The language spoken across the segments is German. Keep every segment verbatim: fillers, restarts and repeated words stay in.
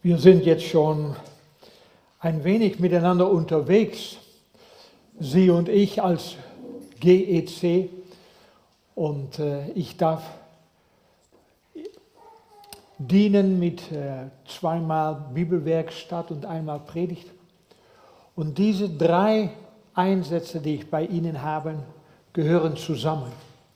Wir sind jetzt schon ein wenig miteinander unterwegs, Sie und ich als G E C, und äh, ich darf dienen mit äh, zweimal Bibelwerkstatt und einmal Predigt. Und diese drei Einsätze, die ich bei Ihnen habe, gehören zusammen.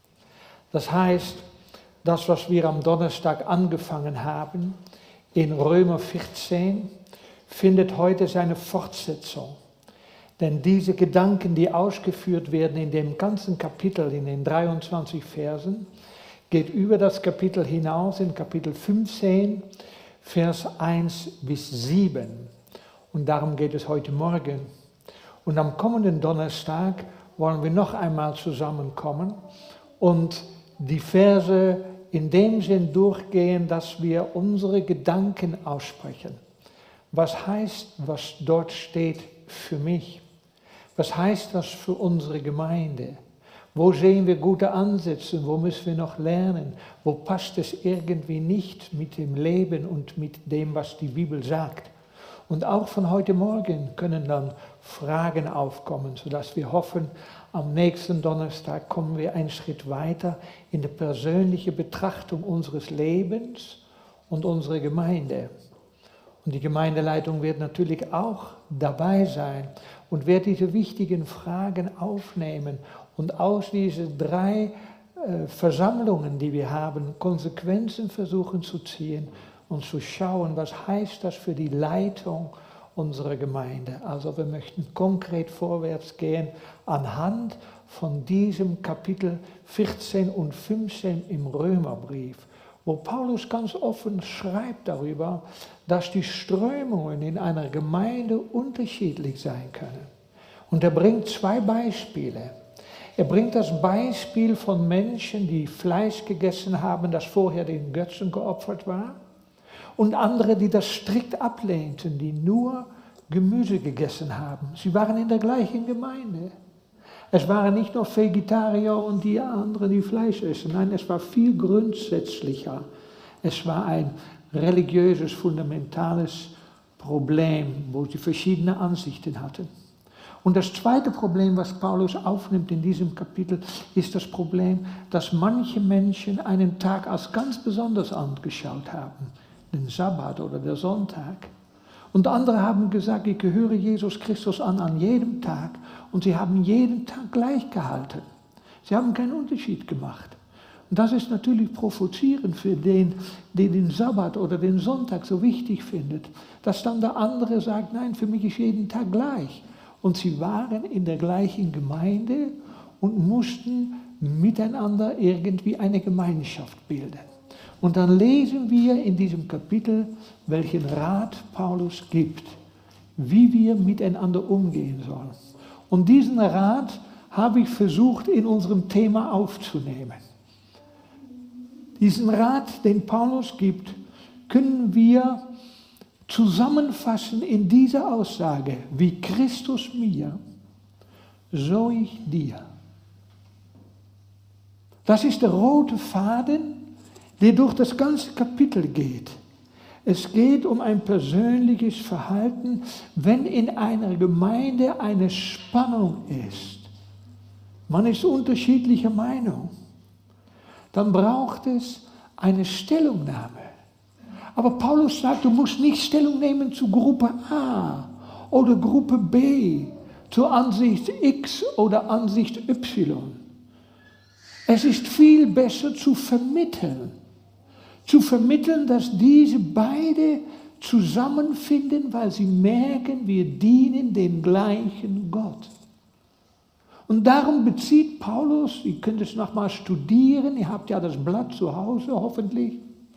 Das heißt, das, was wir am Donnerstag angefangen haben, in Römer vierzehn, findet heute seine Fortsetzung. Denn diese Gedanken, die ausgeführt werden in dem ganzen Kapitel, in den dreiundzwanzig Versen, geht über das Kapitel hinaus in Kapitel fünfzehn, Vers eins bis sieben. Und darum geht es heute Morgen. Und am kommenden Donnerstag wollen wir noch einmal zusammenkommen und die Verse in dem Sinn durchgehen, dass wir unsere Gedanken aussprechen. Was heißt, was dort steht für mich? Was heißt das für unsere Gemeinde? Wo sehen wir gute Ansätze? Wo müssen wir noch lernen? Wo passt es irgendwie nicht mit dem Leben und mit dem, was die Bibel sagt? Und auch von heute Morgen können dann Fragen aufkommen, sodass wir hoffen, am nächsten Donnerstag kommen wir einen Schritt weiter in die persönliche Betrachtung unseres Lebens und unserer Gemeinde. Und die Gemeindeleitung wird natürlich auch dabei sein und wird diese wichtigen Fragen aufnehmen und aus diesen drei äh, Versammlungen, die wir haben, Konsequenzen versuchen zu ziehen und zu schauen, was heißt das für die Leitung unserer Gemeinde. Also wir möchten konkret vorwärts gehen anhand von diesem Kapitel vierzehn und fünfzehn im Römerbrief, wo Paulus ganz offen schreibt darüber, dass die Strömungen in einer Gemeinde unterschiedlich sein können. Und er bringt zwei Beispiele. Er bringt das Beispiel von Menschen, die Fleisch gegessen haben, das vorher den Götzen geopfert war, und andere, die das strikt ablehnten, die nur Gemüse gegessen haben. Sie waren in der gleichen Gemeinde. Es waren nicht nur Vegetarier und die anderen, die Fleisch essen. Nein, es war viel grundsätzlicher. Es war ein religiöses, fundamentales Problem, wo sie verschiedene Ansichten hatten. Und das zweite Problem, was Paulus aufnimmt in diesem Kapitel, ist das Problem, dass manche Menschen einen Tag als ganz besonders angeschaut haben. Den Sabbat oder der Sonntag. Und andere haben gesagt, ich gehöre Jesus Christus an an jedem Tag, und sie haben jeden Tag gleich gehalten. Sie haben keinen Unterschied gemacht. Und das ist natürlich provozierend für den, der den Sabbat oder den Sonntag so wichtig findet, dass dann der andere sagt, nein, für mich ist jeden Tag gleich. Und sie waren in der gleichen Gemeinde und mussten miteinander irgendwie eine Gemeinschaft bilden. Und dann lesen wir in diesem Kapitel, welchen Rat Paulus gibt, wie wir miteinander umgehen sollen. Und diesen Rat habe ich versucht, in unserem Thema aufzunehmen. Diesen Rat, den Paulus gibt, können wir zusammenfassen in dieser Aussage: Wie Christus mir, so ich dir. Das ist der rote Faden, der durch das ganze Kapitel geht. Es geht um ein persönliches Verhalten, wenn in einer Gemeinde eine Spannung ist. Man ist unterschiedlicher Meinung. Dann braucht es eine Stellungnahme. Aber Paulus sagt, du musst nicht Stellung nehmen zu Gruppe A oder Gruppe B, zur Ansicht X oder Ansicht Y. Es ist viel besser zu vermitteln. Zu vermitteln, dass diese beide zusammenfinden, weil sie merken, wir dienen dem gleichen Gott. Und darum bezieht Paulus, ihr könnt es nochmal studieren, ihr habt ja das Blatt zu Hause hoffentlich,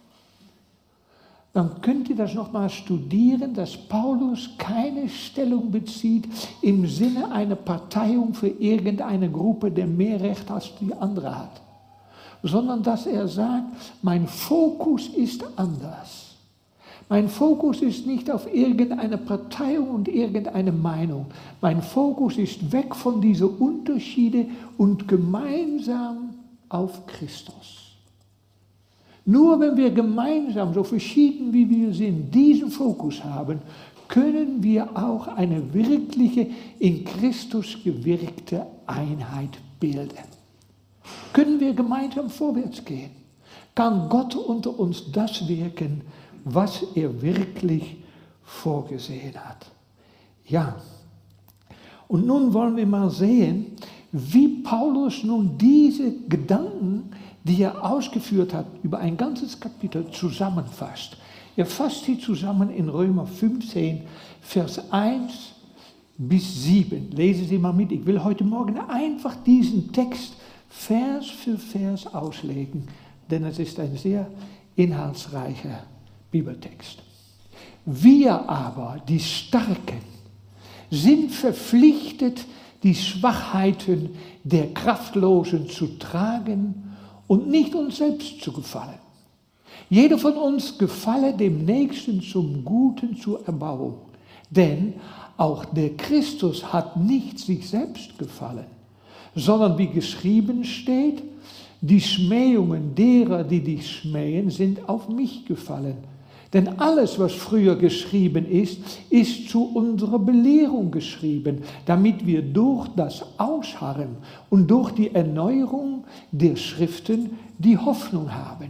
dann könnt ihr das nochmal studieren, dass Paulus keine Stellung bezieht im Sinne einer Parteiung für irgendeine Gruppe, der mehr Recht als die andere hat. Sondern dass er sagt, mein Fokus ist anders. Mein Fokus ist nicht auf irgendeine Parteiung und irgendeine Meinung. Mein Fokus ist weg von diesen Unterschieden und gemeinsam auf Christus. Nur wenn wir gemeinsam, so verschieden wie wir sind, diesen Fokus haben, können wir auch eine wirkliche, in Christus gewirkte Einheit bilden. Können wir gemeinsam vorwärts gehen? Kann Gott unter uns das wirken, was er wirklich vorgesehen hat? Ja. Und nun wollen wir mal sehen, wie Paulus nun diese Gedanken, die er ausgeführt hat, über ein ganzes Kapitel zusammenfasst. Er fasst sie zusammen in Römer fünfzehn, Vers eins bis sieben. Lesen Sie mal mit. Ich will heute Morgen einfach diesen Text Vers für Vers auslegen, denn es ist ein sehr inhaltsreicher Bibeltext. Wir aber, die Starken, sind verpflichtet, die Schwachheiten der Kraftlosen zu tragen und nicht uns selbst zu gefallen. Jeder von uns gefalle dem Nächsten zum Guten zur Erbauung, denn auch der Christus hat nicht sich selbst gefallen, sondern wie geschrieben steht, die Schmähungen derer, die dich schmähen, sind auf mich gefallen. Denn alles, was früher geschrieben ist, ist zu unserer Belehrung geschrieben, damit wir durch das Ausharren und durch die Erneuerung der Schriften die Hoffnung haben.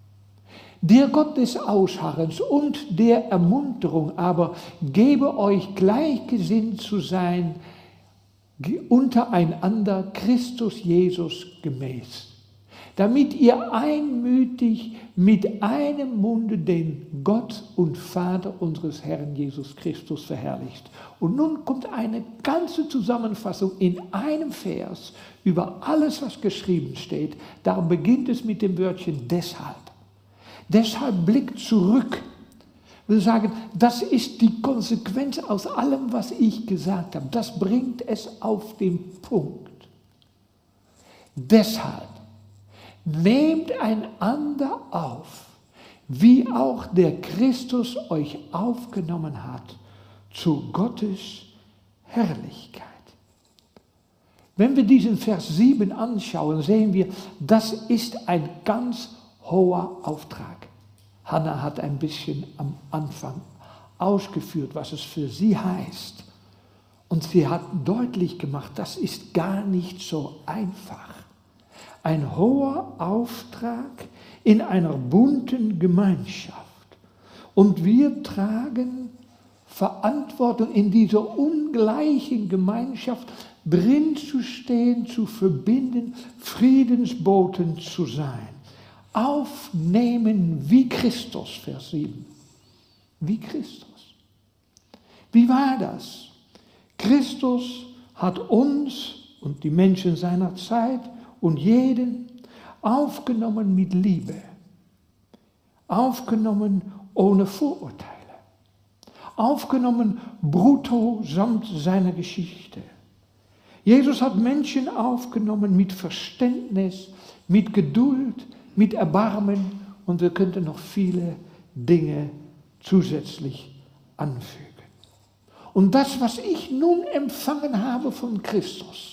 Der Gott des Ausharrens und der Ermunterung aber gebe euch gleichgesinnt zu sein, untereinander Christus Jesus gemäß, damit ihr einmütig mit einem Munde den Gott und Vater unseres Herrn Jesus Christus verherrlicht. Und nun kommt eine ganze Zusammenfassung in einem Vers über alles, was geschrieben steht. Darum beginnt es mit dem Wörtchen deshalb. Deshalb blickt zurück. Wir sagen, das ist die Konsequenz aus allem, was ich gesagt habe. Das bringt es auf den Punkt. Deshalb nehmt einander auf, wie auch der Christus euch aufgenommen hat, zu Gottes Herrlichkeit. Wenn wir diesen Vers sieben anschauen, sehen wir, das ist ein ganz hoher Auftrag. Hannah hat ein bisschen am Anfang ausgeführt, was es für sie heißt. Und sie hat deutlich gemacht, das ist gar nicht so einfach. Ein hoher Auftrag in einer bunten Gemeinschaft. Und wir tragen Verantwortung, in dieser ungleichen Gemeinschaft drin zu stehen, zu verbinden, Friedensboten zu sein. Aufnehmen wie Christus, Vers sieben. Wie Christus. Wie war das? Christus hat uns und die Menschen seiner Zeit und jeden aufgenommen mit Liebe, aufgenommen ohne Vorurteile, aufgenommen brutto samt seiner Geschichte. Jesus hat Menschen aufgenommen mit Verständnis, mit Geduld, mit Erbarmen und wir könnten noch viele Dinge zusätzlich anfügen. Und das, was ich nun empfangen habe von Christus,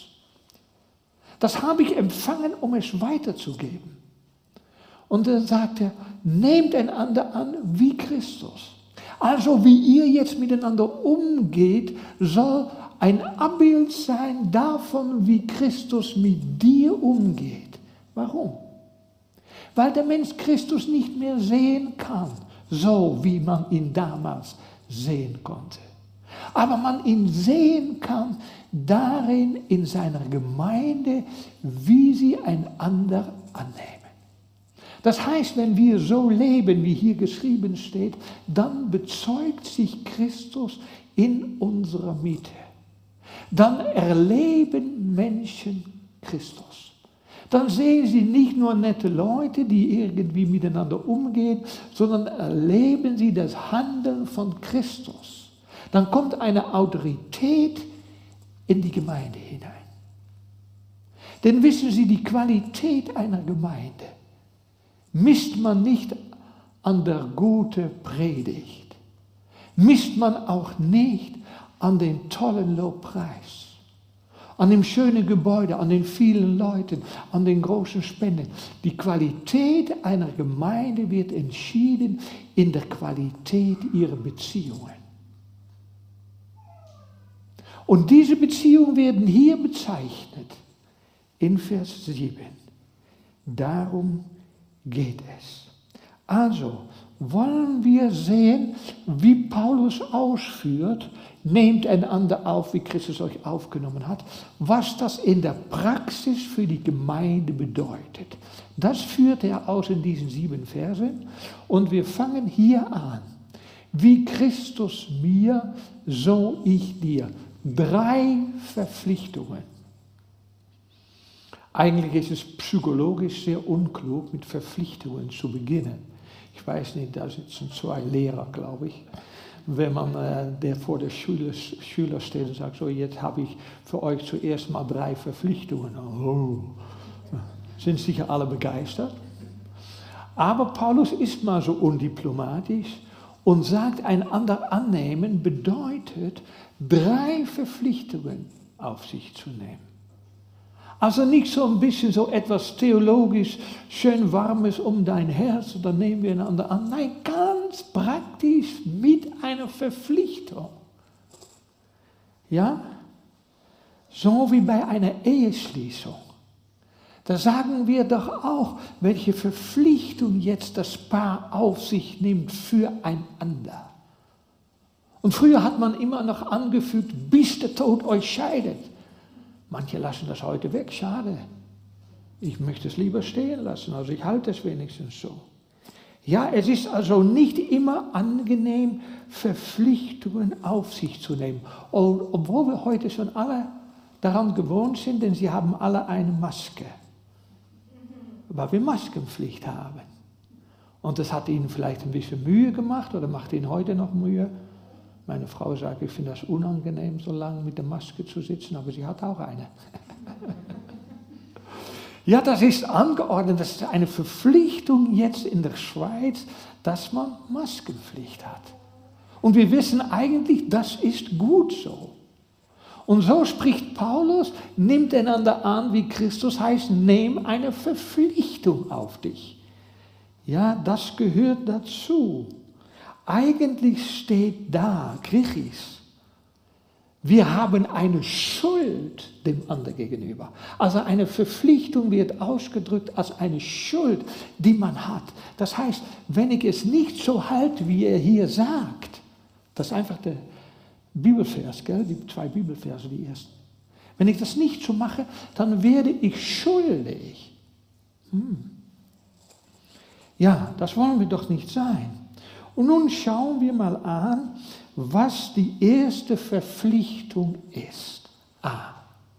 das habe ich empfangen, um es weiterzugeben. Und dann sagt er, nehmt einander an wie Christus. Also wie ihr jetzt miteinander umgeht, soll ein Abbild sein davon, wie Christus mit dir umgeht. Warum? Weil der Mensch Christus nicht mehr sehen kann, so wie man ihn damals sehen konnte. Aber man ihn sehen kann darin in seiner Gemeinde, wie sie einander annehmen. Das heißt, wenn wir so leben, wie hier geschrieben steht, dann bezeugt sich Christus in unserer Mitte. Dann erleben Menschen Christus. Dann sehen sie nicht nur nette Leute, die irgendwie miteinander umgehen, sondern erleben sie das Handeln von Christus. Dann kommt eine Autorität in die Gemeinde hinein. Denn wissen Sie, die Qualität einer Gemeinde misst man nicht an der guten Predigt, misst man auch nicht an den tollen Lobpreis. an dem schönen Gebäude, an den vielen Leuten, an den großen Spenden. Die Qualität einer Gemeinde wird entschieden in der Qualität ihrer Beziehungen. Und diese Beziehungen werden hier bezeichnet in Vers sieben. Darum geht es. Also wollen wir sehen, wie Paulus ausführt, nehmt einander auf, wie Christus euch aufgenommen hat, was das in der Praxis für die Gemeinde bedeutet. Das führt er aus in diesen sieben Versen und wir fangen hier an. Wie Christus mir, so ich dir. Drei Verpflichtungen. Eigentlich ist es psychologisch sehr unklug, mit Verpflichtungen zu beginnen. Ich weiß nicht, da sitzen zwei Lehrer, glaube ich. Wenn man äh, der vor der Schüler, Schüler steht und sagt, so jetzt habe ich für euch zuerst mal drei Verpflichtungen. Oh. Sind sicher alle begeistert. Aber Paulus ist mal so undiplomatisch und sagt, einander annehmen bedeutet, drei Verpflichtungen auf sich zu nehmen. Also nicht so ein bisschen so etwas theologisch, schön warmes um dein Herz, und dann nehmen wir einander an. Nein, ganz praktisch mit einer Verpflichtung. Ja? So wie bei einer Eheschließung. Da sagen wir doch auch, welche Verpflichtung jetzt das Paar auf sich nimmt füreinander. Und früher hat man immer noch angefügt, bis der Tod euch scheidet. Manche lassen das heute weg, schade. Ich möchte es lieber stehen lassen, also ich halte es wenigstens so. Ja, es ist also nicht immer angenehm, Verpflichtungen auf sich zu nehmen. Und obwohl wir heute schon alle daran gewohnt sind, denn sie haben alle eine Maske. Weil wir Maskenpflicht haben. Und das hat ihnen vielleicht ein bisschen Mühe gemacht oder macht ihnen heute noch Mühe. Meine Frau sagt, ich finde das unangenehm, so lange mit der Maske zu sitzen, aber sie hat auch eine. Ja, das ist angeordnet, das ist eine Verpflichtung jetzt in der Schweiz, dass man Maskenpflicht hat. Und wir wissen eigentlich, das ist gut so. Und so spricht Paulus, nimmt einander an, wie Christus heißt, nimm eine Verpflichtung auf dich. Ja, das gehört dazu. Eigentlich steht da, griechisch, wir haben eine Schuld dem anderen gegenüber. Also eine Verpflichtung wird ausgedrückt als eine Schuld, die man hat. Das heißt, wenn ich es nicht so halte, wie er hier sagt, das ist einfach der Bibelvers, gell? Die zwei Bibelverse, die ersten. Wenn ich das nicht so mache, dann werde ich schuldig. Hm. Ja, das wollen wir doch nicht sein. Und nun schauen wir mal an, was die erste Verpflichtung ist. A.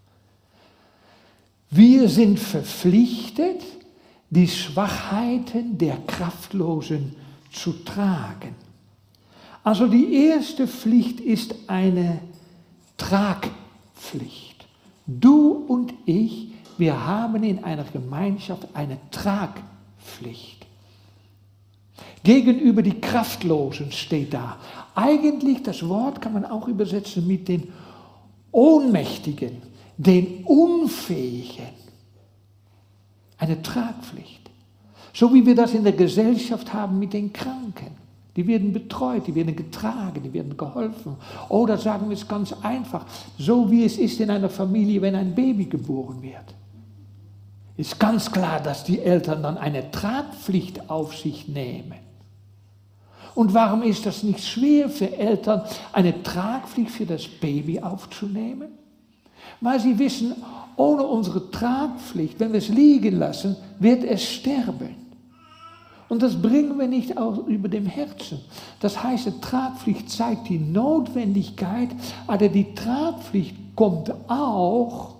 Wir sind verpflichtet, die Schwachheiten der Kraftlosen zu tragen. Also die erste Pflicht ist eine Tragpflicht. Du und ich, wir haben in einer Gemeinschaft eine Tragpflicht. Gegenüber die Kraftlosen steht da. Eigentlich, das Wort kann man auch übersetzen mit den Ohnmächtigen, den Unfähigen. Eine Tragpflicht. So wie wir das in der Gesellschaft haben mit den Kranken. Die werden betreut, die werden getragen, die werden geholfen. Oder sagen wir es ganz einfach, so wie es ist in einer Familie, wenn ein Baby geboren wird. Ist ganz klar, dass die Eltern dann eine Tragpflicht auf sich nehmen. Und warum ist das nicht schwer für Eltern, eine Tragpflicht für das Baby aufzunehmen? Weil sie wissen, ohne unsere Tragpflicht, wenn wir es liegen lassen, wird es sterben. Und das bringen wir nicht auch über dem Herzen. Das heißt, die Tragpflicht zeigt die Notwendigkeit, aber die Tragpflicht kommt auch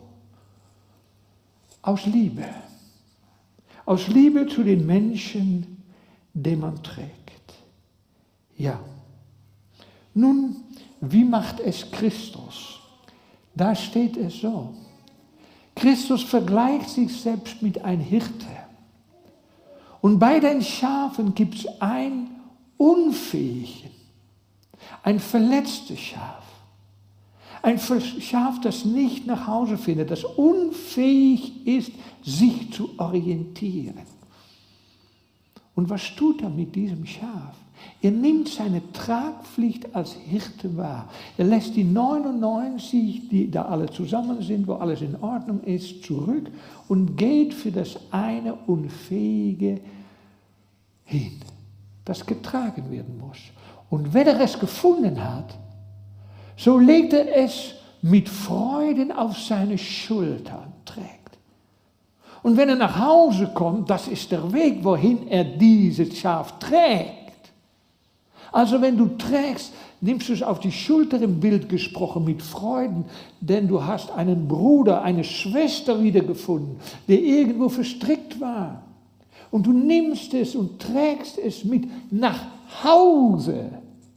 aus Liebe. Aus Liebe zu den Menschen, die man trägt. Ja. Nun, wie macht es Christus? Da steht es so. Christus vergleicht sich selbst mit einem Hirte. Und bei den Schafen gibt es einen unfähigen, ein verletztes Schaf. Ein Schaf, das nicht nach Hause findet, das unfähig ist, sich zu orientieren. Und was tut er mit diesem Schaf? Er nimmt seine Tragpflicht als Hirte wahr. Er lässt die neunundneunzig, die da alle zusammen sind, wo alles in Ordnung ist, zurück und geht für das eine Unfähige hin, das getragen werden muss. Und wenn er es gefunden hat, so legt er es mit Freuden auf seine Schultern, trägt. Und wenn er nach Hause kommt, das ist der Weg, wohin er dieses Schaf trägt. Also wenn du trägst, nimmst du es auf die Schulter, im Bild gesprochen, mit Freuden, denn du hast einen Bruder, eine Schwester wiedergefunden, der irgendwo verstrickt war. Und du nimmst es und trägst es mit nach Hause.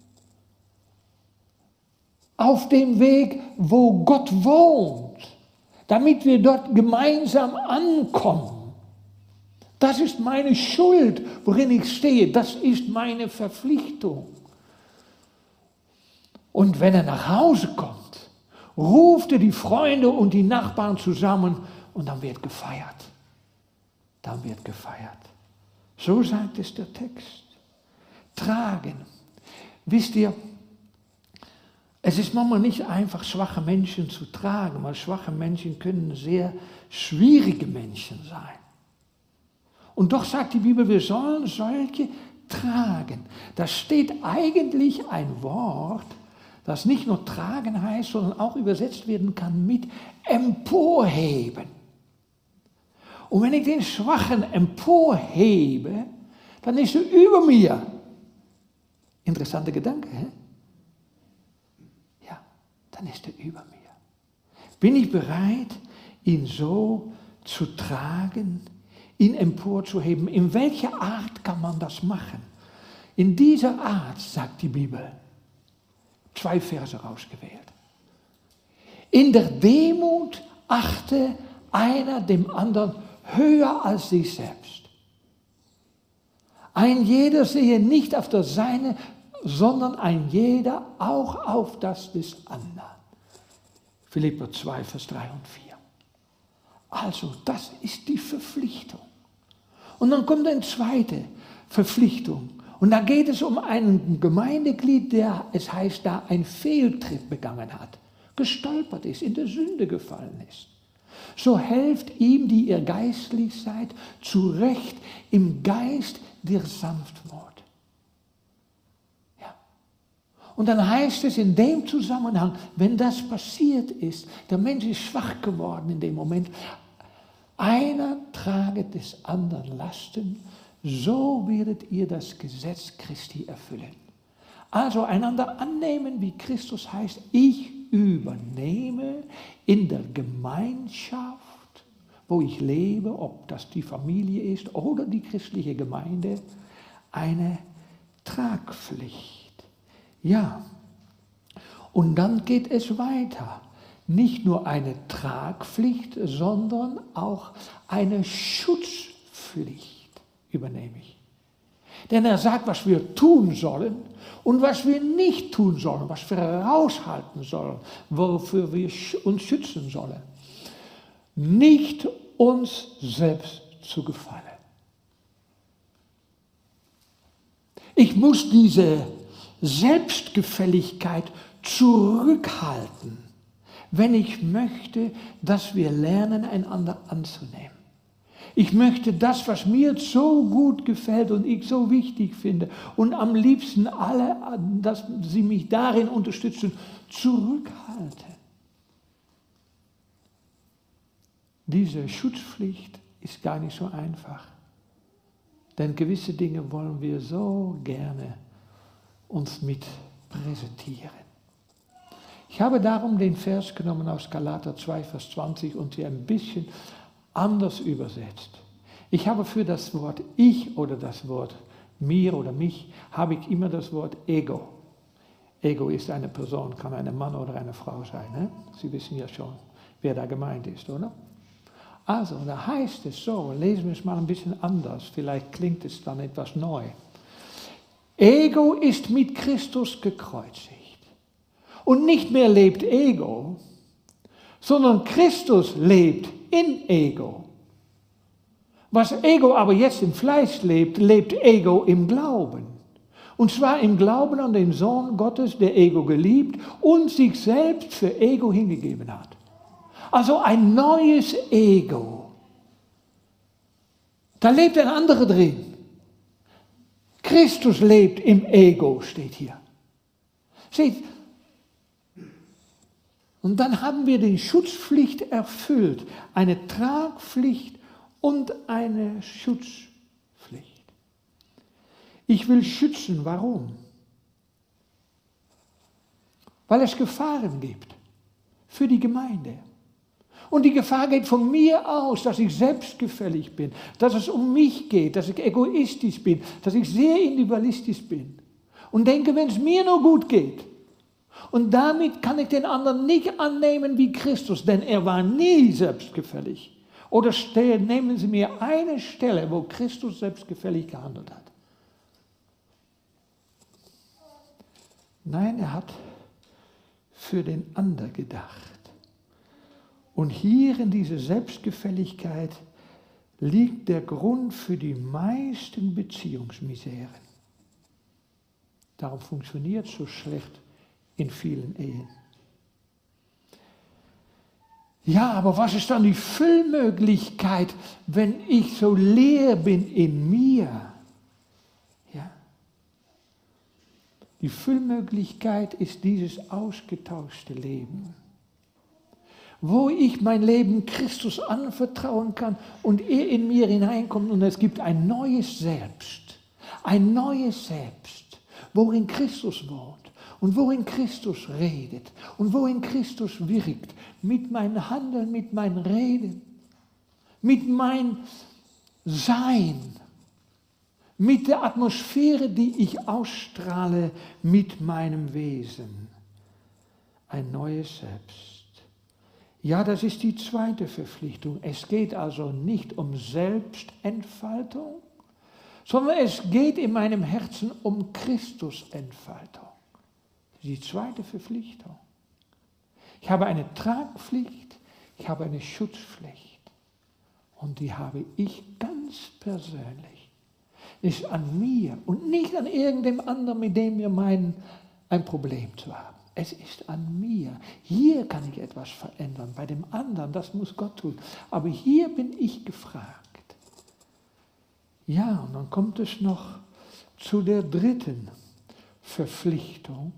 Auf dem Weg, wo Gott wohnt, damit wir dort gemeinsam ankommen. Das ist meine Schuld, worin ich stehe. Das ist meine Verpflichtung. Und wenn er nach Hause kommt, ruft er die Freunde und die Nachbarn zusammen und dann wird gefeiert. Dann wird gefeiert. So sagt es der Text. Tragen. Wisst ihr, es ist manchmal nicht einfach, schwache Menschen zu tragen, weil schwache Menschen können sehr schwierige Menschen sein. Und doch sagt die Bibel, wir sollen solche tragen. Da steht eigentlich ein Wort, das nicht nur tragen heißt, sondern auch übersetzt werden kann mit emporheben. Und wenn ich den Schwachen emporhebe, dann ist er über mir. Interessanter Gedanke, hä? Ja, dann ist er über mir. Bin ich bereit, ihn so zu tragen, ihn emporzuheben? In welcher Art kann man das machen? In dieser Art, sagt die Bibel, zwei Verse rausgewählt. In der Demut achte einer dem anderen höher als sich selbst. Ein jeder sehe nicht auf das Seine, sondern ein jeder auch auf das des anderen. Philipper zwei, Vers drei und vier. Also, das ist die Verpflichtung. Und dann kommt eine zweite Verpflichtung. Und da geht es um einen Gemeindeglied, der, es heißt da, einen Fehltritt begangen hat, gestolpert ist, in der Sünde gefallen ist. So helft ihm, die ihr geistlich seid, zurecht im Geist der Sanftmut. Ja. Und dann heißt es in dem Zusammenhang, wenn das passiert ist, der Mensch ist schwach geworden in dem Moment, einer trage des anderen Lasten, so werdet ihr das Gesetz Christi erfüllen. Also einander annehmen, wie Christus heißt, ich übernehme in der Gemeinschaft, wo ich lebe, ob das die Familie ist oder die christliche Gemeinde, eine Tragpflicht. Ja, und dann geht es weiter. Nicht nur eine Tragpflicht, sondern auch eine Schutzpflicht übernehme ich. Denn er sagt, was wir tun sollen und was wir nicht tun sollen, was wir heraushalten sollen, wofür wir uns schützen sollen. Nicht uns selbst zu gefallen. Ich muss diese Selbstgefälligkeit zurückhalten, wenn ich möchte, dass wir lernen, einander anzunehmen. Ich möchte das, was mir so gut gefällt und ich so wichtig finde und am liebsten alle, dass sie mich darin unterstützen, zurückhalten. Diese Schutzpflicht ist gar nicht so einfach, denn gewisse Dinge wollen wir so gerne uns mit präsentieren. Ich habe darum den Vers genommen aus Galater zwei, Vers zwanzig und sie ein bisschen anders übersetzt. Ich habe für das Wort ich oder das Wort mir oder mich, habe ich immer das Wort Ego. Ego ist eine Person, kann ein Mann oder eine Frau sein. Ne? Sie wissen ja schon, wer da gemeint ist, oder? Also, da heißt es so, lesen wir es mal ein bisschen anders, vielleicht klingt es dann etwas neu. Ego ist mit Christus gekreuzigt. Und nicht mehr lebt Ego, sondern Christus lebt in Ego. Was Ego aber jetzt im Fleisch lebt, lebt Ego im Glauben. Und zwar im Glauben an den Sohn Gottes, der Ego geliebt und sich selbst für Ego hingegeben hat. Also ein neues Ego. Da lebt ein anderer drin. Christus lebt im Ego, steht hier. Seht, und dann haben wir die Schutzpflicht erfüllt. Eine Tragpflicht und eine Schutzpflicht. Ich will schützen, warum? Weil es Gefahren gibt für die Gemeinde. Und die Gefahr geht von mir aus, dass ich selbstgefällig bin, dass es um mich geht, dass ich egoistisch bin, dass ich sehr individualistisch bin und denke, wenn es mir nur gut geht. Und damit kann ich den anderen nicht annehmen wie Christus, denn er war nie selbstgefällig. Oder nehmen Sie mir eine Stelle, wo Christus selbstgefällig gehandelt hat. Nein, er hat für den anderen gedacht. Und hier in dieser Selbstgefälligkeit liegt der Grund für die meisten Beziehungsmiseren. Darum funktioniert es so schlecht in vielen Ehen. Ja, aber was ist dann die Füllmöglichkeit, wenn ich so leer bin in mir? Ja. Die Füllmöglichkeit ist dieses ausgetauschte Leben, wo ich mein Leben Christus anvertrauen kann und er in mir hineinkommt und es gibt ein neues Selbst, ein neues Selbst, worin Christus wohnt und worin Christus redet und worin Christus wirkt, mit meinem Handeln, mit meinem Reden, mit meinem Sein, mit der Atmosphäre, die ich ausstrahle, mit meinem Wesen. Ein neues Selbst. Ja, das ist die zweite Verpflichtung. Es geht also nicht um Selbstentfaltung, sondern es geht in meinem Herzen um Christusentfaltung. Die zweite Verpflichtung. Ich habe eine Tragpflicht, ich habe eine Schutzpflicht. Und die habe ich ganz persönlich. Ist an mir und nicht an irgendeinem anderen, mit dem wir meinen, ein Problem zu haben. Es ist an mir. Hier kann ich etwas verändern. Bei dem anderen, das muss Gott tun. Aber hier bin ich gefragt. Ja, und dann kommt es noch zu der dritten Verpflichtung.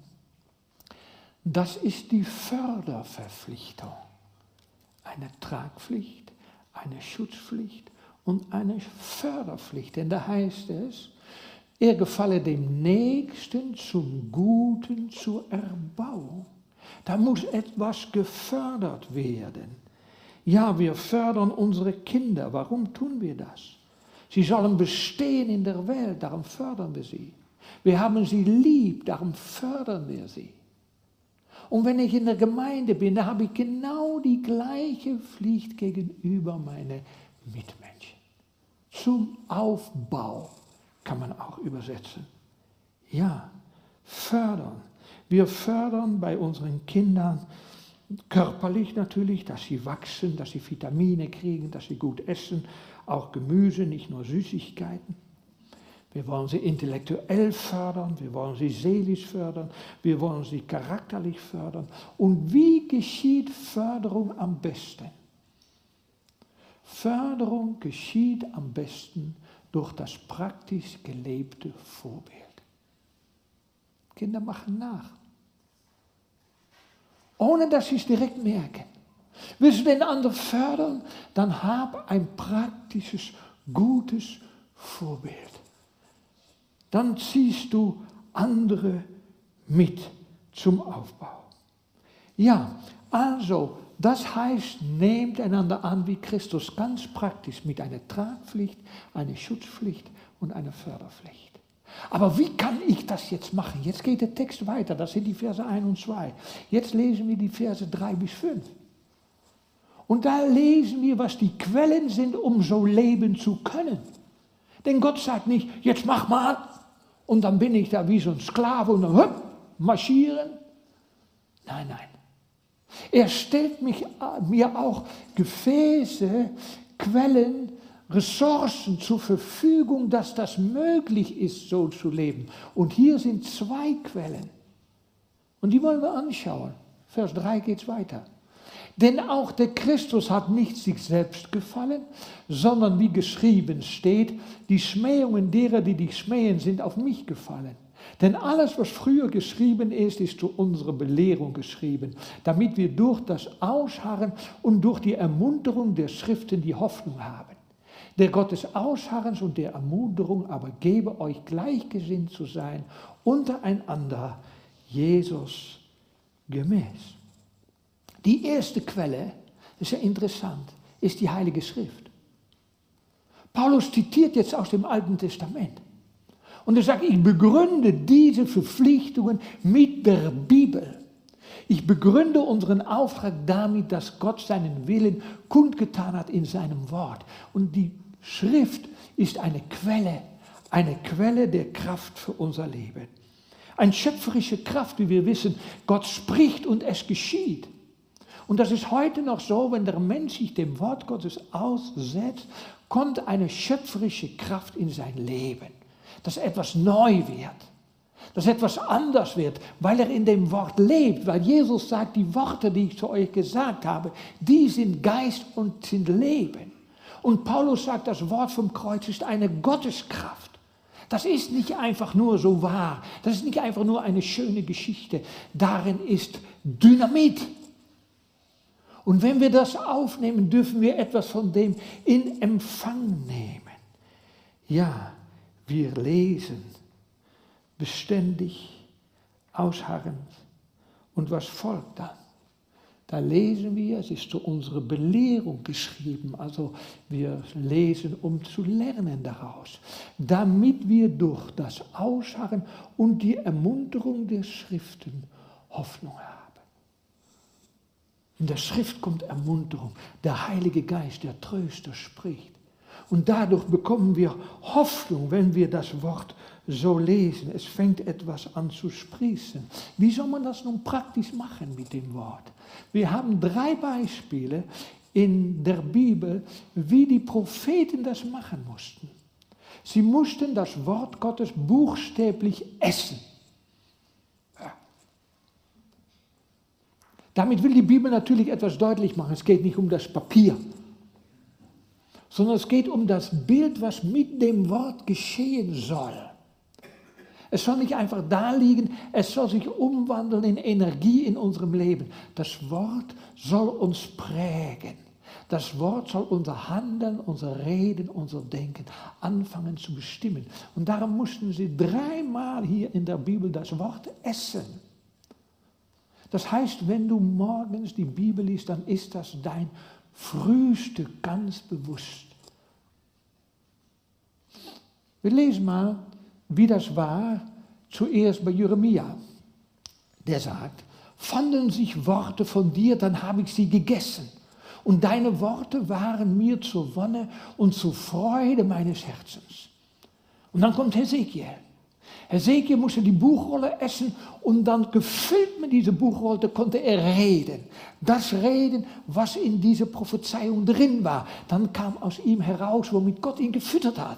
Das ist die Förderverpflichtung. Eine Tragpflicht, eine Schutzpflicht und eine Förderpflicht. Denn da heißt es, er gefalle dem Nächsten zum Guten zur Erbauung. Da muss etwas gefördert werden. Ja, wir fördern unsere Kinder. Warum tun wir das? Sie sollen bestehen in der Welt, darum fördern wir sie. Wir haben sie lieb, darum fördern wir sie. Und wenn ich in der Gemeinde bin, dann habe ich genau die gleiche Pflicht gegenüber meinen Mitmenschen. Zum Aufbau kann man auch übersetzen. Ja, fördern. Wir fördern bei unseren Kindern körperlich natürlich, dass sie wachsen, dass sie Vitamine kriegen, dass sie gut essen, auch Gemüse, nicht nur Süßigkeiten. Wir wollen sie intellektuell fördern, wir wollen sie seelisch fördern, wir wollen sie charakterlich fördern. Und wie geschieht Förderung am besten? Förderung geschieht am besten durch das praktisch gelebte Vorbild. Kinder machen nach. Ohne dass sie es direkt merken. Willst du den anderen fördern, dann hab ein praktisches, gutes Vorbild. Dann ziehst du andere mit zum Aufbau. Ja, also, das heißt, nehmt einander an wie Christus, ganz praktisch mit einer Tragpflicht, einer Schutzpflicht und einer Förderpflicht. Aber wie kann ich das jetzt machen? Jetzt geht der Text weiter, das sind die Verse eins und zwei. Jetzt lesen wir die Verse drei bis fünf. Und da lesen wir, was die Quellen sind, um so leben zu können. Denn Gott sagt nicht, jetzt mach mal, und dann bin ich da wie so ein Sklave und dann hüpp, marschieren. Nein, nein. Er stellt mich, mir auch Gefäße, Quellen, Ressourcen zur Verfügung, dass das möglich ist, so zu leben. Und hier sind zwei Quellen. Und die wollen wir anschauen. Vers drei geht es weiter. Denn auch der Christus hat nicht sich selbst gefallen, sondern wie geschrieben steht, die Schmähungen derer, die dich schmähen, sind auf mich gefallen. Denn alles, was früher geschrieben ist, ist zu unserer Belehrung geschrieben, damit wir durch das Ausharren und durch die Ermunterung der Schriften die Hoffnung haben. Der Gott des Ausharrens und der Ermunterung aber gebe euch gleichgesinnt zu sein, untereinander, Jesus gemäß. Die erste Quelle, das ist ja interessant, ist die Heilige Schrift. Paulus zitiert jetzt aus dem Alten Testament. Und er sagt, ich begründe diese Verpflichtungen mit der Bibel. Ich begründe unseren Auftrag damit, dass Gott seinen Willen kundgetan hat in seinem Wort. Und die Schrift ist eine Quelle, eine Quelle der Kraft für unser Leben. Eine schöpferische Kraft, wie wir wissen, Gott spricht und es geschieht. Und das ist heute noch so, wenn der Mensch sich dem Wort Gottes aussetzt, kommt eine schöpferische Kraft in sein Leben. Dass etwas neu wird, dass etwas anders wird, weil er in dem Wort lebt. Weil Jesus sagt, die Worte, die ich zu euch gesagt habe, die sind Geist und sind Leben. Und Paulus sagt, das Wort vom Kreuz ist eine Gotteskraft. Das ist nicht einfach nur so wahr, das ist nicht einfach nur eine schöne Geschichte. Darin ist Dynamit. Und wenn wir das aufnehmen, dürfen wir etwas von dem in Empfang nehmen. Ja, wir lesen beständig, ausharrend. Und was folgt dann? Da lesen wir, es ist zu unserer Belehrung geschrieben, also wir lesen, um zu lernen daraus, damit wir durch das Ausharren und die Ermunterung der Schriften Hoffnung haben. In der Schrift kommt Ermunterung, der Heilige Geist, der Tröster spricht. Und dadurch bekommen wir Hoffnung, wenn wir das Wort so lesen. Es fängt etwas an zu sprießen. Wie soll man das nun praktisch machen mit dem Wort? Wir haben drei Beispiele in der Bibel, wie die Propheten das machen mussten. Sie mussten das Wort Gottes buchstäblich essen. Ja. Damit will die Bibel natürlich etwas deutlich machen. Es geht nicht um das Papier, sondern es geht um das Bild, was mit dem Wort geschehen soll. Es soll nicht einfach da liegen, es soll sich umwandeln in Energie in unserem Leben. Das Wort soll uns prägen. Das Wort soll unser Handeln, unser Reden, unser Denken anfangen zu bestimmen. Und darum mussten sie dreimal hier in der Bibel das Wort essen. Das heißt, wenn du morgens die Bibel liest, dann ist das dein Frühstück ganz bewusst. Wir lesen mal, wie das war zuerst bei Jeremia. Der sagt, fanden sich Worte von dir, dann habe ich sie gegessen. Und deine Worte waren mir zur Wonne und zur Freude meines Herzens. Und dann kommt Hesekiel. Hesekiel musste die Buchrolle essen und dann gefüllt mit dieser Buchrolle konnte er reden. Das Reden, was in dieser Prophezeiung drin war. Dann kam aus ihm heraus, womit Gott ihn gefüttert hat.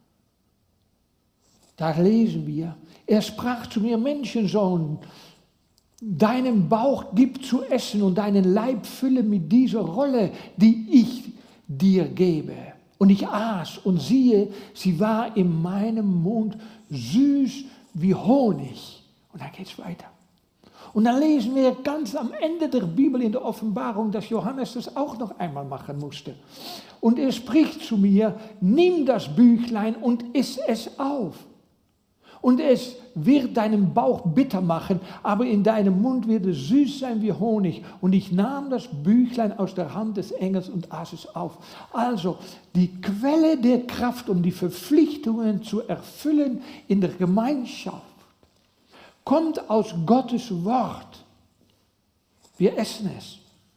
Da lesen wir, er sprach zu mir, Menschensohn, deinen Bauch gib zu essen und deinen Leib fülle mit dieser Rolle, die ich dir gebe. Und ich aß und siehe, sie war in meinem Mund süß wie Honig. Und dann geht es weiter. Und dann lesen wir ganz am Ende der Bibel in der Offenbarung, dass Johannes das auch noch einmal machen musste. Und er spricht zu mir, nimm das Büchlein und iss es auf. Und es wird deinen Bauch bitter machen, aber in deinem Mund wird es süß sein wie Honig. Und ich nahm das Büchlein aus der Hand des Engels und aß es auf. Also die Quelle der Kraft, um die Verpflichtungen zu erfüllen in der Gemeinschaft, kommt aus Gottes Wort. Wir essen es.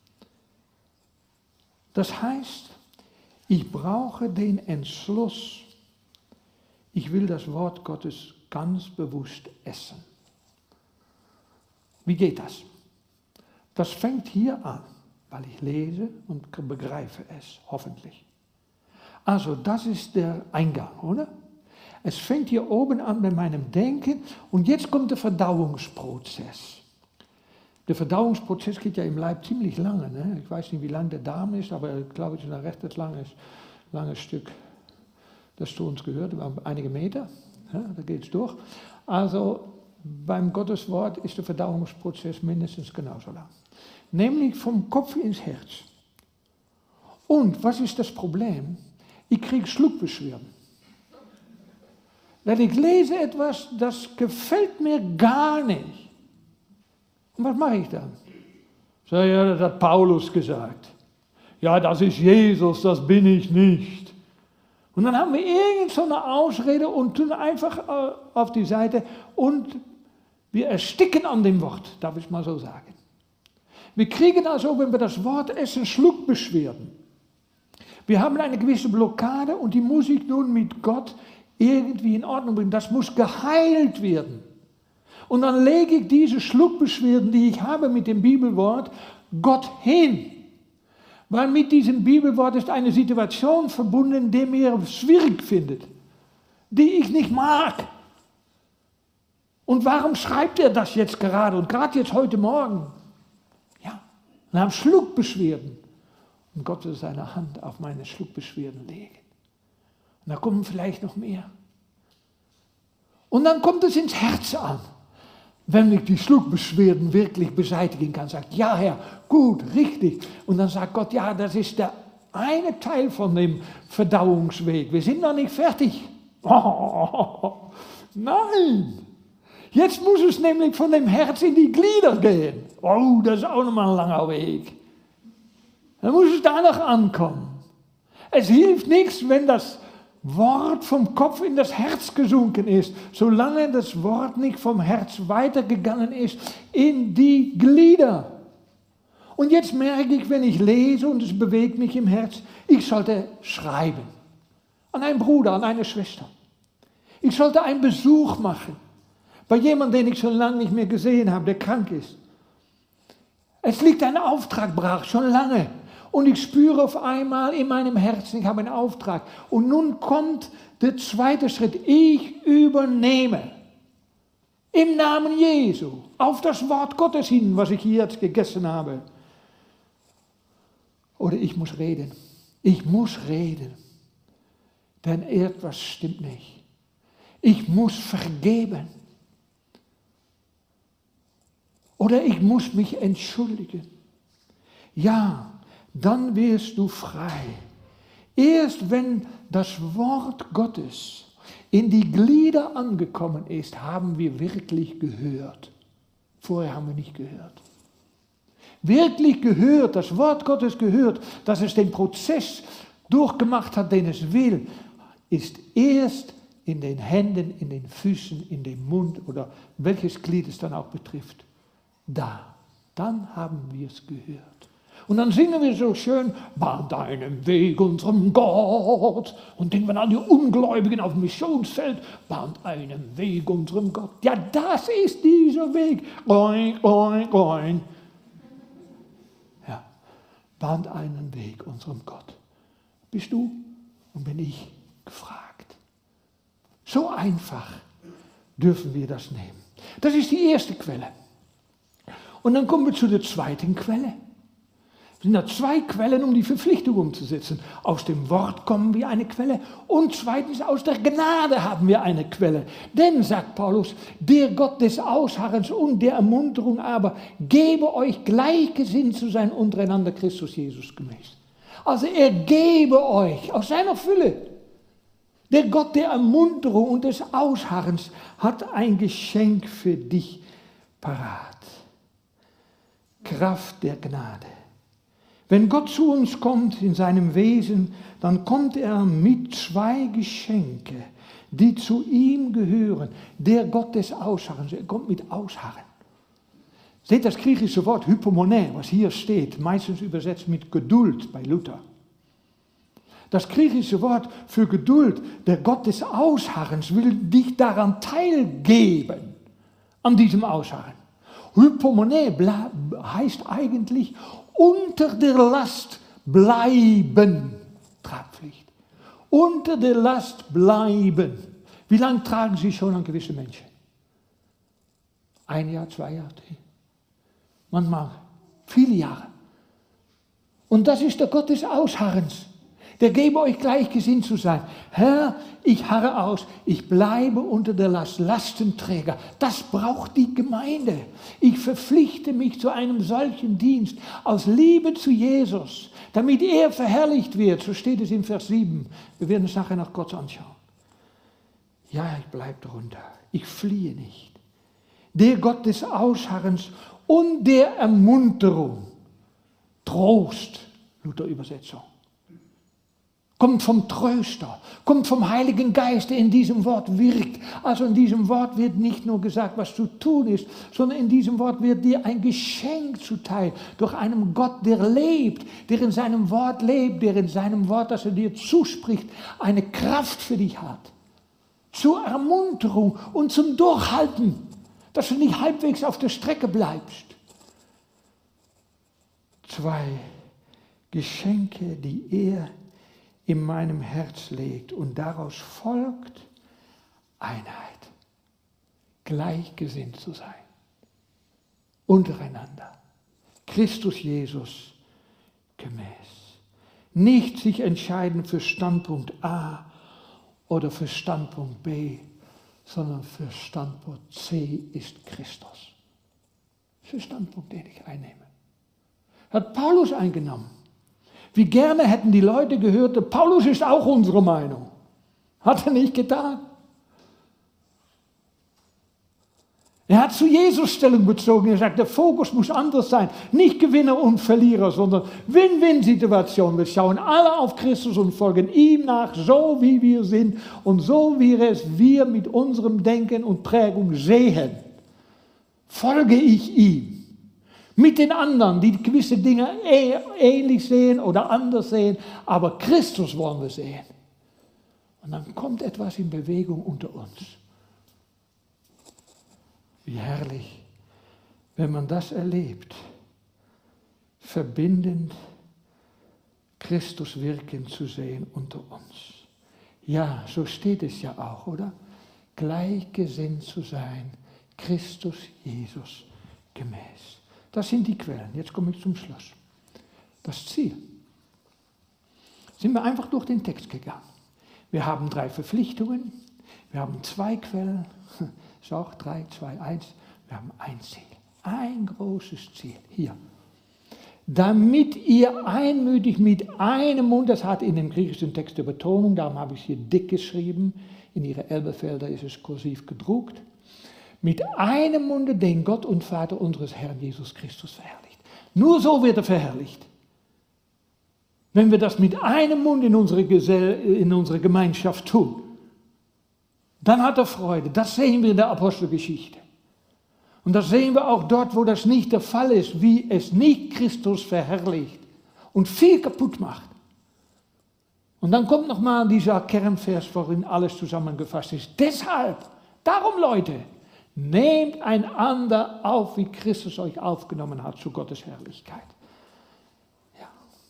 Das heißt, ich brauche den Entschluss, ich will das Wort Gottes ganz bewusst essen. Wie geht das? Das fängt hier an, weil ich lese und begreife es, hoffentlich. Also das ist der Eingang, oder? Es fängt hier oben an bei meinem Denken und jetzt kommt der Verdauungsprozess. Der Verdauungsprozess geht ja im Leib ziemlich lange. Ne? Ich weiß nicht, wie lang der Darm ist, aber ich glaube, es ist ein recht langes, langes Stück, das zu uns gehört, über einige Meter. Ja, da geht es durch. Also beim Gotteswort ist der Verdauungsprozess mindestens genauso lang. Nämlich vom Kopf ins Herz. Und was ist das Problem? Ich kriege Schluckbeschwerden. Weil ich lese etwas, das gefällt mir gar nicht. Und was mache ich dann? Sag, ja, das hat Paulus gesagt. Ja, das ist Jesus, das bin ich nicht. Und dann haben wir irgend so eine Ausrede und tun einfach auf die Seite und wir ersticken an dem Wort, darf ich mal so sagen. Wir kriegen also, wenn wir das Wort essen, Schluckbeschwerden. Wir haben eine gewisse Blockade und die muss ich nun mit Gott irgendwie in Ordnung bringen. Das muss geheilt werden. Und dann lege ich diese Schluckbeschwerden, die ich habe mit dem Bibelwort, Gott hin. Weil mit diesem Bibelwort ist eine Situation verbunden, die mir schwierig findet, die ich nicht mag. Und warum schreibt er das jetzt gerade und gerade jetzt heute Morgen? Ja, wir haben Schluckbeschwerden. Und Gott will seine Hand auf meine Schluckbeschwerden legen. Und da kommen vielleicht noch mehr. Und dann kommt es ins Herz an. Wenn ich die Schluckbeschwerden wirklich beseitigen kann, sagt, ja Herr, gut, richtig. Und dann sagt Gott, ja, das ist der eine Teil von dem Verdauungsweg. Wir sind noch nicht fertig. Oh, nein. Jetzt muss es nämlich von dem Herz in die Glieder gehen. Oh, das ist auch nochmal ein langer Weg. Dann muss es da noch ankommen. Es hilft nichts, wenn das Wort vom Kopf in das Herz gesunken ist, solange das Wort nicht vom Herz weitergegangen ist in die Glieder. Und jetzt merke ich, wenn ich lese und es bewegt mich im Herz, ich sollte schreiben. An einen Bruder, an eine Schwester. Ich sollte einen Besuch machen. Bei jemandem, den ich schon lange nicht mehr gesehen habe, der krank ist. Es liegt ein Auftrag brach, schon lange. Und ich spüre auf einmal in meinem Herzen, ich habe einen Auftrag. Und nun kommt der zweite Schritt. Ich übernehme im Namen Jesu auf das Wort Gottes hin, was ich hier jetzt gegessen habe. Oder ich muss reden. Ich muss reden. Denn etwas stimmt nicht. Ich muss vergeben. Oder ich muss mich entschuldigen. Ja, dann wirst du frei. Erst wenn das Wort Gottes in die Glieder angekommen ist, haben wir wirklich gehört. Vorher haben wir nicht gehört. Wirklich gehört, das Wort Gottes gehört, dass es den Prozess durchgemacht hat, den es will, ist erst in den Händen, in den Füßen, in dem Mund oder welches Glied es dann auch betrifft. Da, dann haben wir es gehört. Und dann singen wir so schön, bahn deinen Weg unserem Gott. Und denken wir an die Ungläubigen auf dem Missionsfeld, bahn einen Weg unserem Gott. Ja, das ist dieser Weg. Roin, roin, roin. Ja, bahn einen Weg unserem Gott. Bist du und bin ich gefragt. So einfach dürfen wir das nehmen. Das ist die erste Quelle. Und dann kommen wir zu der zweiten Quelle. Es sind da zwei Quellen, um die Verpflichtung umzusetzen. Aus dem Wort kommen wir eine Quelle und zweitens aus der Gnade haben wir eine Quelle. Denn, sagt Paulus, der Gott des Ausharrens und der Ermunterung aber gebe euch gleichgesinnt zu sein untereinander Christus Jesus gemäß. Also er gebe euch aus seiner Fülle. Der Gott der Ermunterung und des Ausharrens hat ein Geschenk für dich parat. Kraft der Gnade. Wenn Gott zu uns kommt in seinem Wesen, dann kommt er mit zwei Geschenke, die zu ihm gehören. Der Gott des Ausharrens, er kommt mit Ausharren. Seht das griechische Wort Hypomone, was hier steht, meistens übersetzt mit Geduld bei Luther. Das griechische Wort für Geduld, der Gott des Ausharrens, will dich daran teilgeben, an diesem Ausharren. Hypomone heißt eigentlich unter der Last bleiben. Tragpflicht. Unter der Last bleiben. Wie lange tragen Sie schon an gewisse Menschen? Ein Jahr, zwei Jahre, manchmal viele Jahre. Und das ist der Gott des Ausharrens. Der gebe euch gleichgesinnt zu sein. Herr, ich harre aus, ich bleibe unter der Last, Lastenträger. Das braucht die Gemeinde. Ich verpflichte mich zu einem solchen Dienst aus Liebe zu Jesus, damit er verherrlicht wird. So steht es im Vers sieben. Wir werden es nachher noch kurz anschauen. Ja, ich bleibe darunter. Ich fliehe nicht. Der Gott des Ausharrens und der Ermunterung. Trost, Luther-Übersetzung. Kommt vom Tröster, kommt vom Heiligen Geist, der in diesem Wort wirkt. Also in diesem Wort wird nicht nur gesagt, was zu tun ist, sondern in diesem Wort wird dir ein Geschenk zuteil durch einen Gott, der lebt, der in seinem Wort lebt, der in seinem Wort, das er dir zuspricht, eine Kraft für dich hat. Zur Ermunterung und zum Durchhalten, dass du nicht halbwegs auf der Strecke bleibst. Zwei Geschenke, die er in meinem Herz legt und daraus folgt Einheit, gleichgesinnt zu sein, untereinander, Christus Jesus gemäß. Nicht sich entscheiden für Standpunkt A oder für Standpunkt B, sondern für Standpunkt C ist Christus. Das ist der Standpunkt, den ich einnehme. Hat Paulus eingenommen. Wie gerne hätten die Leute gehört, Paulus ist auch unsere Meinung. Hat er nicht getan. Er hat zu Jesus Stellung bezogen. Er sagt, der Fokus muss anders sein. Nicht Gewinner und Verlierer, sondern Win-Win-Situation. Wir schauen alle auf Christus und folgen ihm nach, so wie wir sind und so wie es wir mit unserem Denken und Prägung sehen. Folge ich ihm. Mit den anderen, die gewisse Dinge ähnlich sehen oder anders sehen, aber Christus wollen wir sehen. Und dann kommt etwas in Bewegung unter uns. Wie herrlich, wenn man das erlebt, verbindend Christus wirken zu sehen unter uns. Ja, so steht es ja auch, oder? Gleichgesinnt zu sein, Christus Jesus gemäß. Das sind die Quellen. Jetzt komme ich zum Schluss. Das Ziel. Sind wir einfach durch den Text gegangen. Wir haben drei Verpflichtungen, wir haben zwei Quellen, ist auch drei, zwei, eins. Wir haben ein Ziel, ein großes Ziel. Hier. Damit ihr einmütig mit einem Mund, das hat in dem griechischen Text der Betonung, darum habe ich es hier dick geschrieben, in Ihre Elberfelder ist es kursiv gedruckt, mit einem Munde den Gott und Vater unseres Herrn Jesus Christus verherrlicht. Nur so wird er verherrlicht. Wenn wir das mit einem Mund in unsere, Gesell- in unsere Gemeinschaft tun, dann hat er Freude. Das sehen wir in der Apostelgeschichte. Und das sehen wir auch dort, wo das nicht der Fall ist, wie es nicht Christus verherrlicht und viel kaputt macht. Und dann kommt nochmal dieser Kernvers, worin alles zusammengefasst ist. Deshalb, darum Leute, nehmt einander auf, wie Christus euch aufgenommen hat zu Gottes Herrlichkeit. Ja.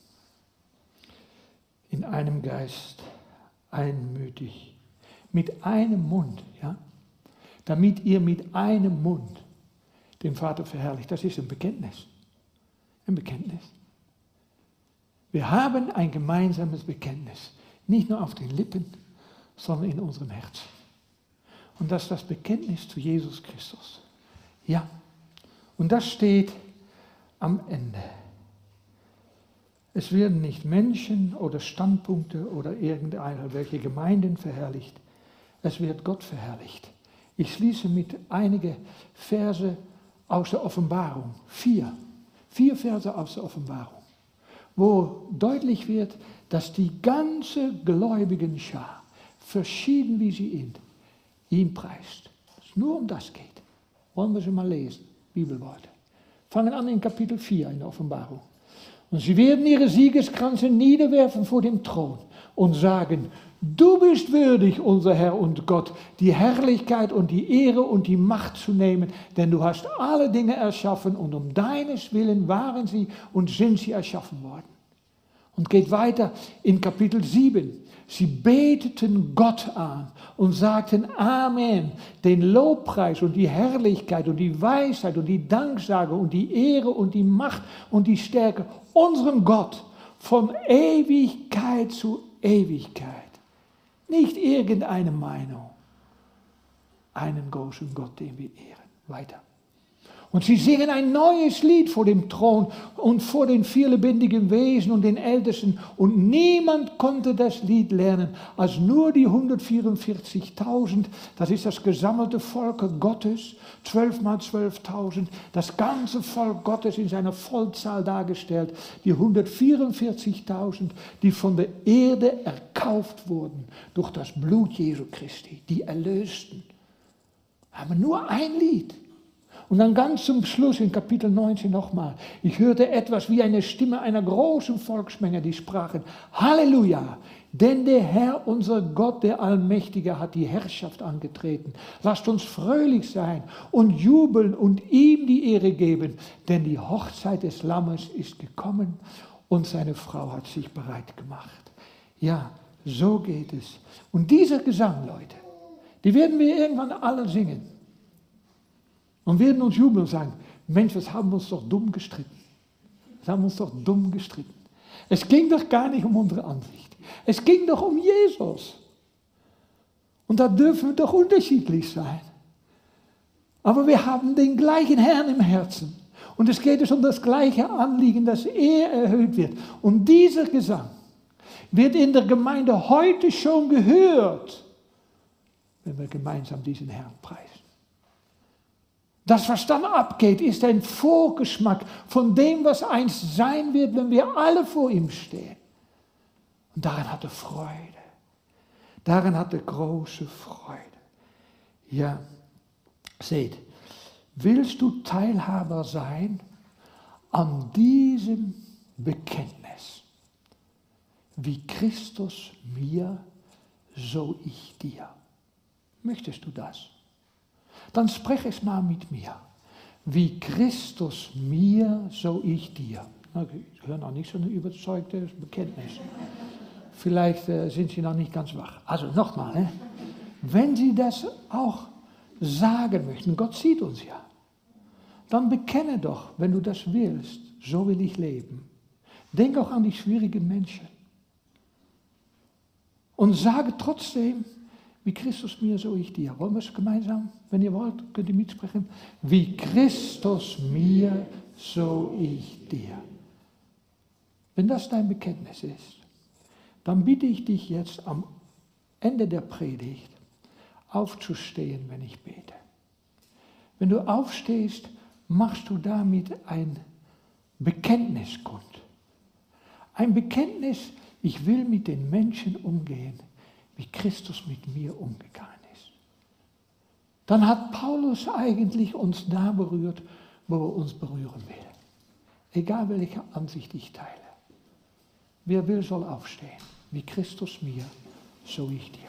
In einem Geist, einmütig, mit einem Mund, ja, damit ihr mit einem Mund den Vater verherrlicht. Das ist ein Bekenntnis. Ein Bekenntnis. Wir haben ein gemeinsames Bekenntnis. Nicht nur auf den Lippen, sondern in unserem Herzen. Und das ist das Bekenntnis zu Jesus Christus. Ja, und das steht am Ende. Es werden nicht Menschen oder Standpunkte oder irgendwelche Gemeinden verherrlicht. Es wird Gott verherrlicht. Ich schließe mit einigen Verse aus der Offenbarung. Vier. Vier Verse aus der Offenbarung. Wo deutlich wird, dass die ganze gläubigen Schar, verschieden wie sie sind, ihn preist. Dass es nur um das geht. Wollen wir sie mal lesen, Bibelworte. Fangen an in Kapitel vier in der Offenbarung. Und sie werden ihre Siegeskränze niederwerfen vor dem Thron und sagen, du bist würdig, unser Herr und Gott, die Herrlichkeit und die Ehre und die Macht zu nehmen, denn du hast alle Dinge erschaffen und um deines Willen waren sie und sind sie erschaffen worden. Und geht weiter in Kapitel sieben. Sie beteten Gott an und sagten Amen, den Lobpreis und die Herrlichkeit und die Weisheit und die Danksage und die Ehre und die Macht und die Stärke unserem Gott von Ewigkeit zu Ewigkeit. Nicht irgendeine Meinung, einen großen Gott, den wir ehren. Weiter. Und sie singen ein neues Lied vor dem Thron und vor den vier lebendigen Wesen und den Ältesten. Und niemand konnte das Lied lernen, als nur die hundertvierundvierzigtausend, das ist das gesammelte Volk Gottes, zwölf mal zwölftausend, das ganze Volk Gottes in seiner Vollzahl dargestellt, die hundertvierundvierzigtausend, die von der Erde erkauft wurden durch das Blut Jesu Christi, die Erlösten, haben nur ein Lied. Und dann ganz zum Schluss in Kapitel neunzehn nochmal. Ich hörte etwas wie eine Stimme einer großen Volksmenge, die sprachen, Halleluja, denn der Herr, unser Gott, der Allmächtige, hat die Herrschaft angetreten. Lasst uns fröhlich sein und jubeln und ihm die Ehre geben, denn die Hochzeit des Lammes ist gekommen und seine Frau hat sich bereit gemacht. Ja, so geht es. Und dieser Gesang, Leute, die werden wir irgendwann alle singen. Und werden uns jubeln und sagen, Mensch, was haben wir uns doch dumm gestritten. Was haben wir uns doch dumm gestritten. Es ging doch gar nicht um unsere Ansicht. Es ging doch um Jesus. Und da dürfen wir doch unterschiedlich sein. Aber wir haben den gleichen Herrn im Herzen. Und es geht um das gleiche Anliegen, dass er erhöht wird. Und dieser Gesang wird in der Gemeinde heute schon gehört, wenn wir gemeinsam diesen Herrn preisen. Das, was dann abgeht, ist ein Vorgeschmack von dem, was einst sein wird, wenn wir alle vor ihm stehen. Und daran hat er Freude. Daran hat er große Freude. Ja, seht, willst du Teilhaber sein an diesem Bekenntnis? Wie Christus mir, so ich dir. Möchtest du das? Dann sprech es mal mit mir. Wie Christus mir, so ich dir. Okay, ich höre noch nicht so ein überzeugtes Bekenntnis. Vielleicht äh, sind Sie noch nicht ganz wach. Also nochmal, ne? Wenn Sie das auch sagen möchten, Gott sieht uns ja, dann bekenne doch, wenn du das willst, so will ich leben. Denk auch an die schwierigen Menschen. Und sage trotzdem, wie Christus mir, so ich dir. Wollen wir es gemeinsam? Wenn ihr wollt, könnt ihr mitsprechen. Wie Christus mir, so ich dir. Wenn das dein Bekenntnis ist, dann bitte ich dich jetzt am Ende der Predigt aufzustehen, wenn ich bete. Wenn du aufstehst, machst du damit ein Bekenntnis kund. Ein Bekenntnis, ich will mit den Menschen umgehen, wie Christus mit mir umgegangen ist. Dann hat Paulus eigentlich uns da berührt, wo er uns berühren will. Egal welche Ansicht ich teile. Wer will, soll aufstehen. Wie Christus mir, so ich dir.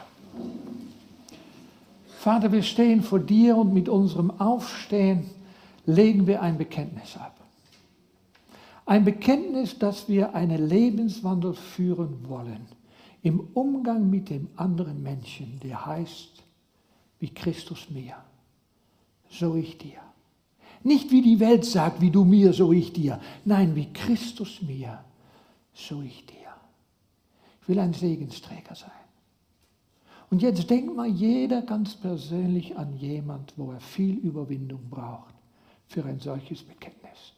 Vater, wir stehen vor dir und mit unserem Aufstehen legen wir ein Bekenntnis ab. Ein Bekenntnis, dass wir einen Lebenswandel führen wollen. Im Umgang mit dem anderen Menschen, der heißt, wie Christus mir, so ich dir. Nicht wie die Welt sagt, wie du mir, so ich dir. Nein, wie Christus mir, so ich dir. Ich will ein Segensträger sein. Und jetzt denkt mal jeder ganz persönlich an jemand, wo er viel Überwindung braucht für ein solches Bekenntnis.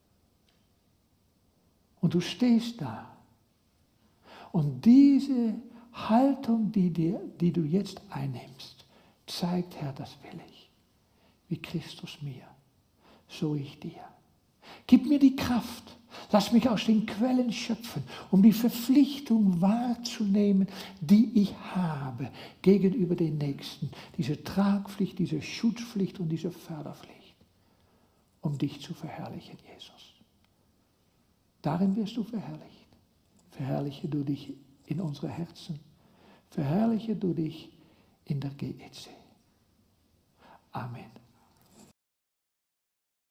Und du stehst da. Und diese Haltung, die, dir, die du jetzt einnimmst, zeigt, Herr, das will ich. Wie Christus mir, so ich dir. Gib mir die Kraft. Lass mich aus den Quellen schöpfen, um die Verpflichtung wahrzunehmen, die ich habe gegenüber den Nächsten. Diese Tragpflicht, diese Schutzpflicht und diese Förderpflicht, um dich zu verherrlichen, Jesus. Darin wirst du verherrlicht. Verherrliche du dich in unsere Herzen. Verherrliche du dich in der G E C. Amen.